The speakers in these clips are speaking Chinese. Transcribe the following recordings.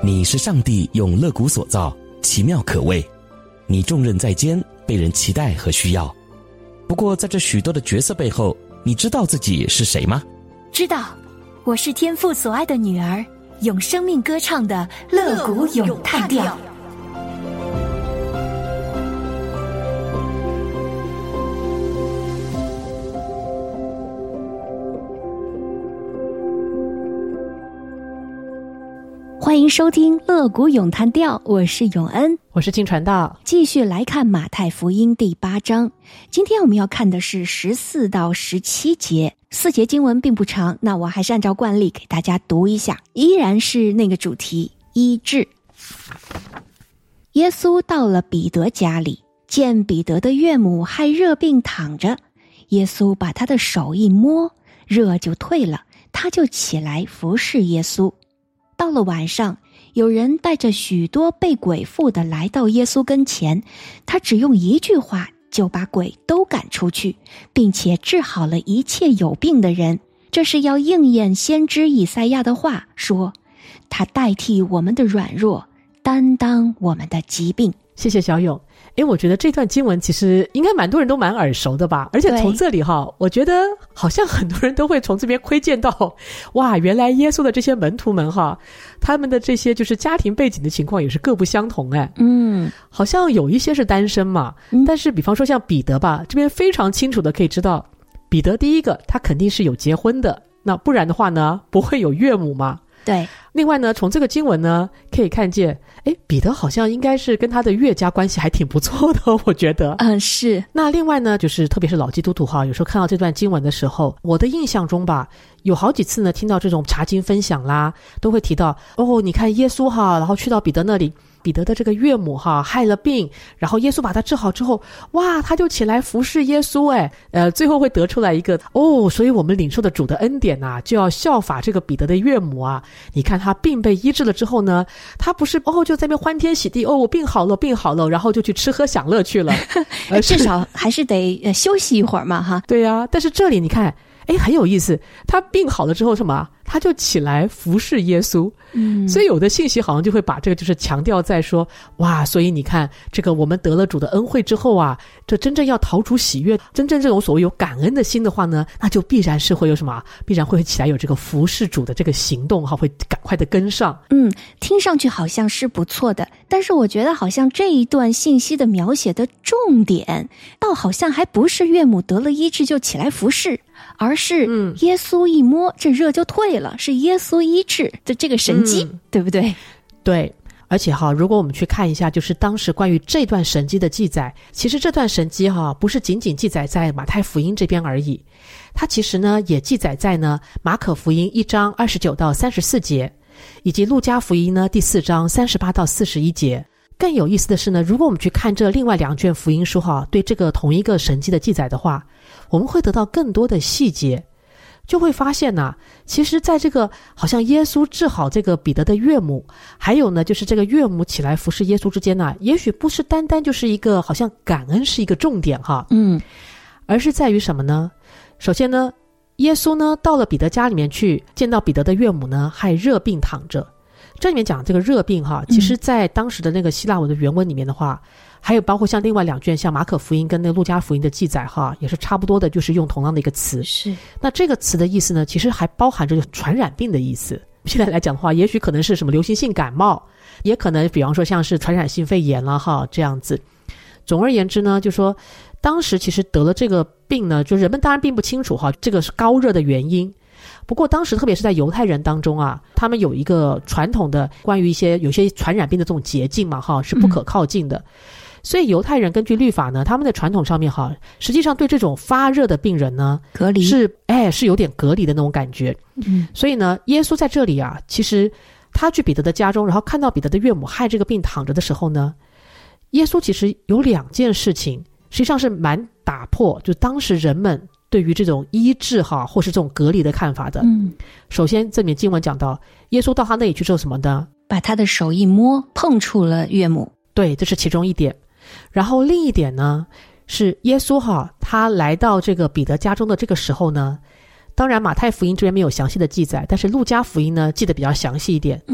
你是上帝用肋骨所造，奇妙可畏。你重任在肩，被人期待和需要。不过在这许多的角色背后，你知道自己是谁吗？ 知道，我是天父所爱的女儿，用生命歌唱的肋骨咏叹调。欢迎收听肋骨咏叹调，我是永恩， 我是金传道。 继续来看马太福音第8章，今天我们要看的是14到17节，4节经文并不长，那我还是按照惯例给大家读一下，依然是那个主题，医治。耶稣到了彼得家里，见彼得的岳母害热病躺着，耶稣把他的手一摸，热就退了，他就起来服侍耶稣。到了晚上，有人带着许多被鬼附的来到耶稣跟前，他只用一句话就把鬼都赶出去，并且治好了一切有病的人。这是要应验先知以赛亚的话，说他代替我们的软弱，担当我们的疾病。 谢谢小勇。我觉得这段经文其实应该蛮多人都蛮耳熟的吧，而且从这里我觉得好像很多人都会从这边窥见到，哇，原来耶稣的这些门徒们他们的这些就是家庭背景的情况也是各不相同。好像有一些是单身嘛，但是比方说像彼得吧，这边非常清楚的可以知道，彼得第一个他肯定是有结婚的，那不然的话呢不会有岳母嘛。 对， 另外呢，从这个经文呢可以看见，彼得好像应该是跟他的岳家关系还挺不错的，我觉得。 是。 那另外呢，就是特别是老基督徒有时候看到这段经文的时候，我的印象中吧，有好几次呢听到这种查经分享啦，都会提到你看耶稣然后去到彼得那里，彼得的这个岳母害了病，然后耶稣把他治好之后，哇，他就起来服侍耶稣。最后会得出来一个所以我们领受的主的恩典就要效法这个彼得的岳母你看他病被医治了之后呢，他不是就在那边欢天喜地，我病好了，然后就去吃喝享乐去了至少还是得休息一会儿嘛对啊，但是这里你看很有意思，他病好了之后什么，他就起来服侍耶稣。所以有的信息好像就会把这个就是强调在说，哇，所以你看这个我们得了主的恩惠之后这真正要逃出喜悦，真正这种所谓有感恩的心的话呢，那就必然是会有什么，必然会起来有这个服侍主的这个行动会赶快的跟上。 听上去好像是不错的，但是我觉得好像这一段信息的描写的重点倒好像还不是岳母得了医治就起来服侍，而是耶稣一摸这热就退了，是耶稣医治的这个神迹，对不对？ 对，而且如果我们去看一下就是当时关于这段神迹的记载，其实这段神迹不是仅仅记载在马太福音这边而已，它其实呢也记载在呢马可福音1章29到34节，以及路加福音呢第4章38到41节。更有意思的是呢，如果我们去看这另外2卷福音书对这个同一个神迹的记载的话，我们会得到更多的细节，就会发现其实在这个好像耶稣治好这个彼得的岳母，还有呢就是这个岳母起来服侍耶稣之间也许不是单单就是一个好像感恩是一个重点而是在于什么呢？首先呢，耶稣呢到了彼得家里面去，见到彼得的岳母呢害热病躺着。这里面讲这个热病其实在当时的那个希腊文的原文里面的话，还有包括像另外2卷像马可福音跟那个路加福音的记载也是差不多的，就是用同样的一个词。 是。那这个词的意思呢，其实还包含着传染病的意思。现在来讲的话，也许可能是什么流行性感冒，也可能比方说像是传染性肺炎了这样子。总而言之呢，就说当时其实得了这个病呢，就人们当然并不清楚这个是高热的原因。不过当时特别是在犹太人当中他们有一个传统的关于有些传染病的这种捷径嘛是不可靠近的。所以犹太人根据律法呢，他们的传统上面实际上对这种发热的病人呢隔离是有点隔离的那种感觉。所以呢，耶稣在这里其实他去彼得的家中，然后看到彼得的岳母害这个病躺着的时候呢，耶稣其实有2件事情实际上是蛮打破就当时人们对于这种医治或是这种隔离的看法的。首先这里面经文讲到，耶稣到他那里去之后什么呢？ 把他的手一摸，碰触了岳母。 对，这是其中一点。然后另一点呢，是耶稣他来到这个彼得家中的这个时候呢，当然马太福音这边没有详细的记载，但是路加福音呢记得比较详细一点。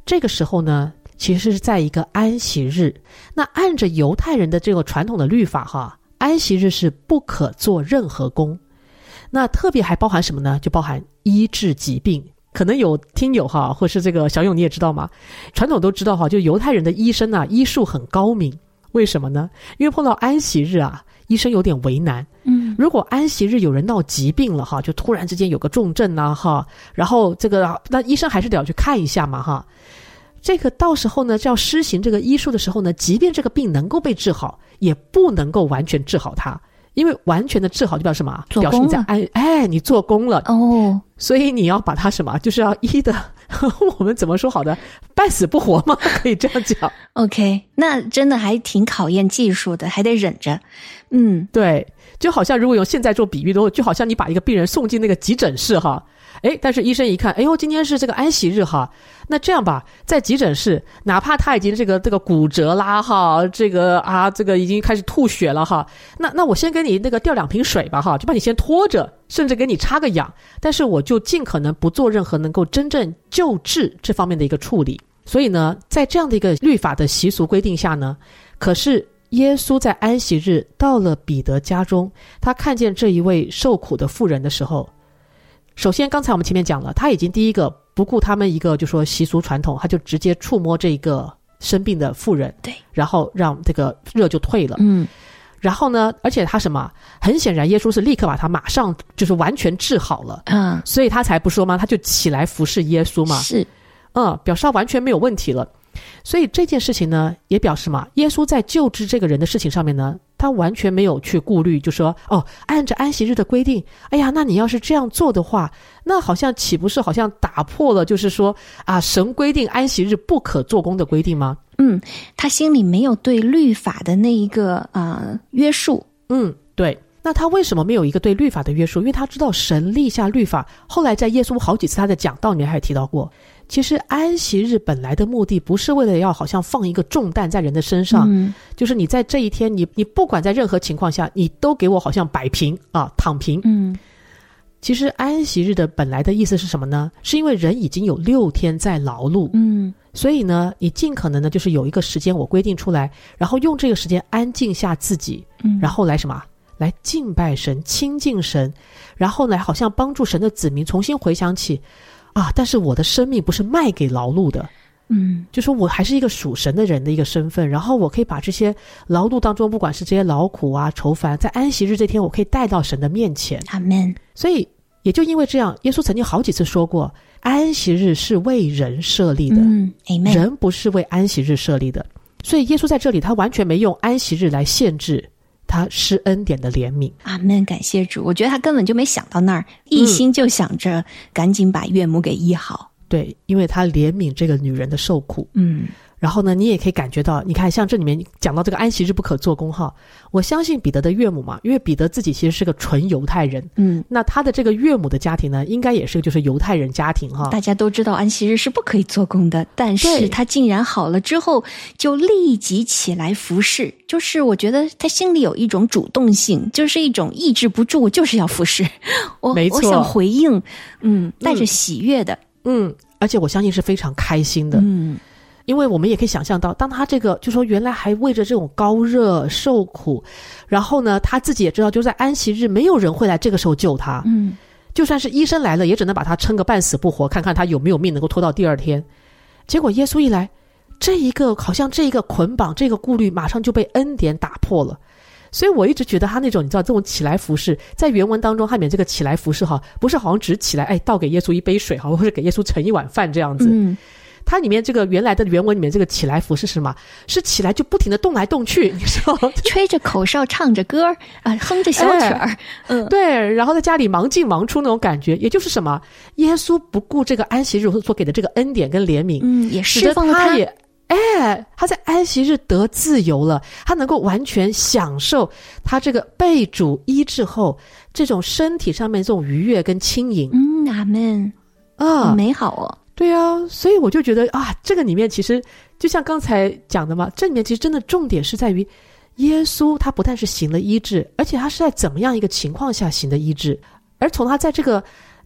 这个时候呢，其实是在一个安息日。那按着犹太人的这个传统的律法哈，安息日是不可做任何工。那特别还包含什么呢？就包含医治疾病。可能有听友哈，或是这个小勇你也知道吗？传统都知道哈，就犹太人的医生啊，医术很高明。为什么呢？因为碰到安息日啊，医生有点为难。如果安息日有人闹疾病了哈，就突然之间有个重症啊哈，然后这个那医生还是得要去看一下嘛哈。这个到时候呢，就要施行这个医术的时候呢，即便这个病能够被治好，也不能够完全治好它。因为完全的治好就表示什么？表示你在你做工了哦，所以你要把它什么？就是要医的，我们怎么说好的？半死不活吗？可以这样讲。 OK， 那真的还挺考验技术的，还得忍着。 对，就好像如果用现在做比喻的话，就好像你把一个病人送进那个急诊室哈。但是医生一看，哎呦，今天是这个安息日哈，那这样吧，在急诊室，哪怕他已经这个骨折啦哈，这个已经开始吐血了哈，那我先给你那个吊2瓶水吧哈，就把你先拖着，甚至给你插个氧，但是我就尽可能不做任何能够真正救治这方面的一个处理。所以呢，在这样的一个律法的习俗规定下呢，可是耶稣在安息日到了彼得家中，他看见这一位受苦的妇人的时候，首先刚才我们前面讲了，他已经第一个不顾他们一个就说习俗传统，他就直接触摸这个生病的妇人，对，然后让这个热就退了。然后呢，而且他什么？很显然耶稣是立刻把他马上就是完全治好了。所以他才不说吗？他就起来服侍耶稣嘛。是。表示他完全没有问题了。所以这件事情呢，也表示嘛，耶稣在救治这个人的事情上面呢，他完全没有去顾虑，就说按着安息日的规定，哎呀，那你要是这样做的话，那好像岂不是好像打破了就是说神规定安息日不可做工的规定吗？ 他心里没有对律法的那一个约束。 对。那他为什么没有一个对律法的约束？因为他知道神立下律法。后来在耶稣好几次他的讲道里面还有提到过，其实安息日本来的目的不是为了要好像放一个重担在人的身上，就是你在这一天你不管在任何情况下你都给我好像摆平躺平。其实安息日的本来的意思是什么呢？是因为人已经有6天在劳碌，所以呢你尽可能的就是有一个时间我规定出来，然后用这个时间安静下自己，然后来什么？来敬拜神，亲近神，然后呢好像帮助神的子民重新回想起但是我的生命不是卖给劳碌的，就说我还是一个属神的人的一个身份，然后我可以把这些劳碌当中，不管是这些劳苦愁烦，在安息日这天我可以带到神的面前。 阿们。 所以也就因为这样，耶稣曾经好几次说过，安息日是为人设立的，人不是为安息日设立的。所以耶稣在这里他完全没用安息日来限制他施恩典的怜悯。 阿们，感谢主。我觉得他根本就没想到那儿，一心就想着赶紧把岳母给医好。 对，因为他怜悯这个女人的受苦。然后呢，你也可以感觉到，你看像这里面讲到这个安息日不可做工哈，我相信彼得的岳母嘛，因为彼得自己其实是个纯犹太人，那他的这个岳母的家庭呢，应该也是就是犹太人家庭哈。 大家都知道安息日是不可以做工的，但是他竟然好了之后就立即起来服侍，就是我觉得他心里有一种主动性，就是一种抑制不住，我就是要服侍，我想回应，带着喜悦的， 而且我相信是非常开心的，因为我们也可以想象到，当他这个就说原来还为着这种高热受苦，然后呢他自己也知道就在安息日没有人会来这个时候救他，就算是医生来了也只能把他撑个半死不活，看看他有没有命能够拖到第2天。结果耶稣一来，这一个好像这一个捆绑，这个顾虑马上就被恩典打破了。所以我一直觉得他那种你知道这种起来服侍，在原文当中他里面这个起来服侍不是好像只起来倒给耶稣一杯水或者给耶稣盛一碗饭这样子，它里面这个原来的原文里面这个起来服是什么？是起来就不停的动来动去，你知道， 吹着口哨，唱着歌哼着小曲儿， 对，然后在家里忙进忙出那种感觉。也就是什么？耶稣不顾这个安息日所给的这个恩典跟怜悯， 也释放了他， 他在安息日得自由了，他能够完全享受他这个被主医治后这种身体上面这种愉悦跟轻盈。 阿们好美好哦。 对啊，所以我就觉得这个里面其实就像刚才讲的嘛，这里面其实真的重点是在于耶稣他不但是行了医治，而且他是在怎么样一个情况下行的医治。而从他在这个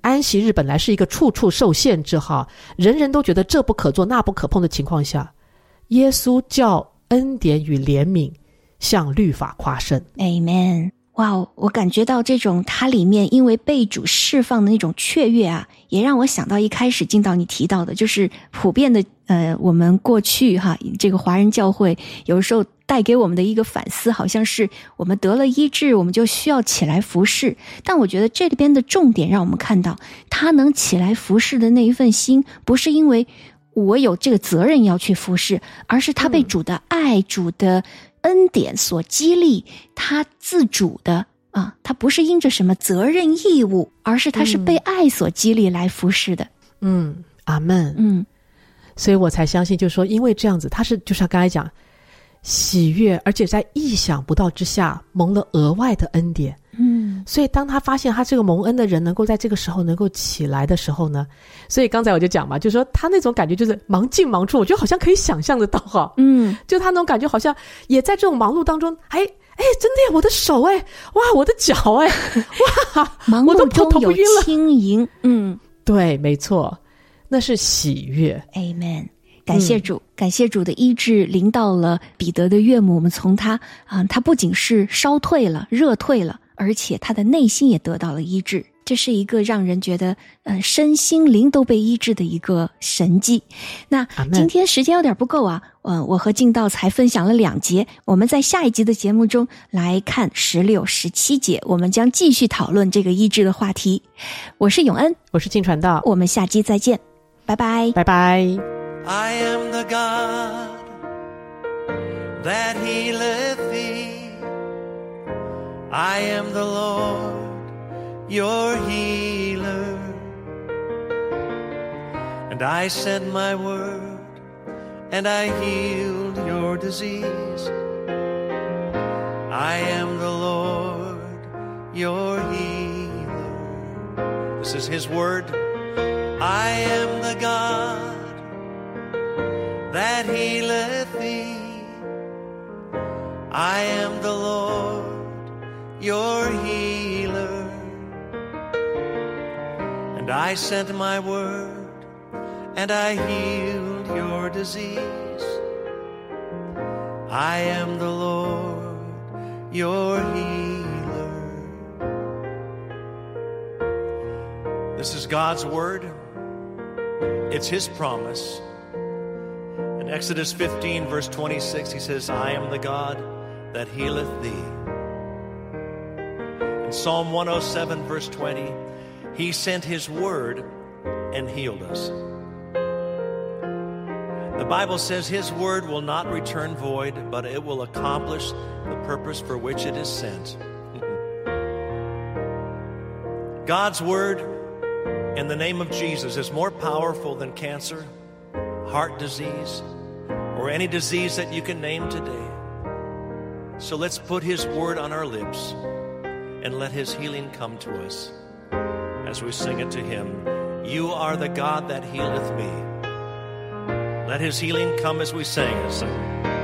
安息日本来是一个处处受限制哈，人人都觉得这不可做那不可碰的情况下，耶稣叫恩典与怜悯向律法夸胜。 Amen。 哇，我感觉到这种它里面因为被主释放的那种雀跃啊，也让我想到一开始进到你提到的，就是普遍的我们过去这个华人教会有时候带给我们的一个反思，好像是我们得了医治我们就需要起来服侍，但我觉得这里边的重点让我们看到他能起来服侍的那一份心，不是因为我有这个责任要去服侍，而是他被主的爱、主的恩典所激励，他自主的他不是因着什么责任义务，而是他是被爱所激励来服侍的。 阿们。所以我才相信，就是说因为这样子，他是就像刚才讲喜悦，而且在意想不到之下蒙了额外的恩典。所以当他发现他这个蒙恩的人能够在这个时候能够起来的时候呢，所以刚才我就讲嘛，就是说他那种感觉就是忙进忙出，我觉得好像可以想象得到哈。就他那种感觉好像也在这种忙碌当中，真的呀，我的手哇，我的脚哇， 忙碌中有轻盈。 对，没错，那是喜悦。 Amen。感谢主，感谢主的医治临到了彼得的岳母，我们从他不仅是烧退了、热退了，而且他的内心也得到了医治。这是一个让人觉得身心灵都被医治的一个神迹。那今天时间有点不够啊，我和敬道才分享了2节，我们在下一集的节目中来看16、17节，我们将继续讨论这个医治的话题。我是永恩， 我是静传道， 我们下集再见，拜拜， 拜拜。 I am the God that healeth thee. I am the Lord, your healer. And I sent my word, and I healed your disease. I am the Lord, your healer. This is his word. I am the God that healeth thee. I am the Lord, your healer. And I sent my word, and I healed your disease. I am the Lord, your healer. This is God's word. It's his promise. In Exodus 15, verse 26, he says, I am the God that healeth thee. In Psalm 107, verse 20, he sent his word and healed us. The Bible says his word will not return void, but it will accomplish the purpose for which it is sent. God's word in the name of Jesus is more powerful than cancer, heart disease, or any disease that you can name today. So let's put his word on our lips and let his healing come to us as we sing it to him. You are the God that healeth me. Let his healing come as we sing this song.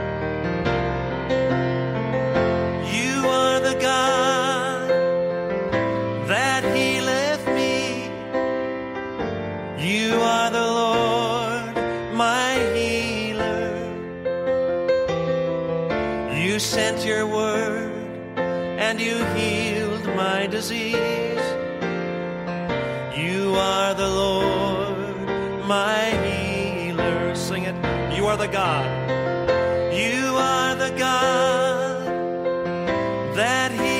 You are the God that healeth me. You are the Lord, my healer. You sent your word and you healed my disease. You are the Lord, my healer. Sing it. You are the God. You are the God that healeth.